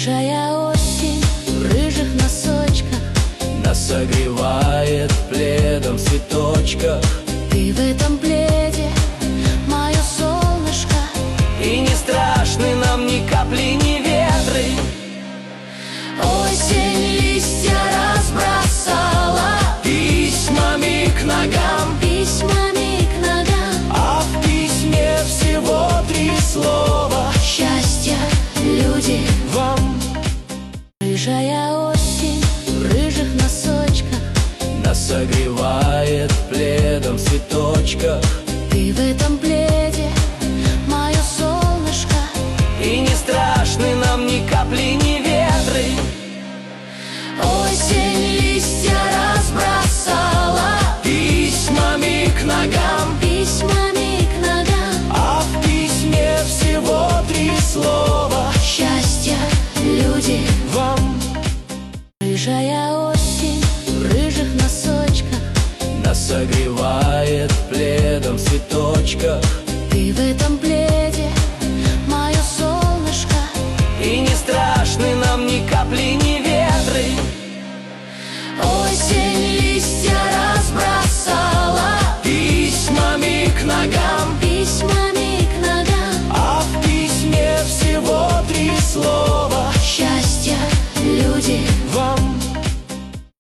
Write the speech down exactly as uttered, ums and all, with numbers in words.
Рыжая осень в рыжих носочках нас согревает пледом в цветочках. Ты в этом пледе мое солнышко, И не страшны нам ни капли, ни ветры. осень листья разбросала Письмами к ногам, письмами к ногам. а в письме всего три слова: Счастья, люди, вам. рыжая осень в рыжих носочках Нас согревает пледом в цветочках. Ты в этом пледе мое солнышко, И не страшны нам ни капли, ни ветры. осень листья разбросала Письмами к ногам, письмами к ногам. а в письме всего три слова: Счастья, люди, вам. рыжая осень в рыжих носочках Нас согревает пледом в цветочках.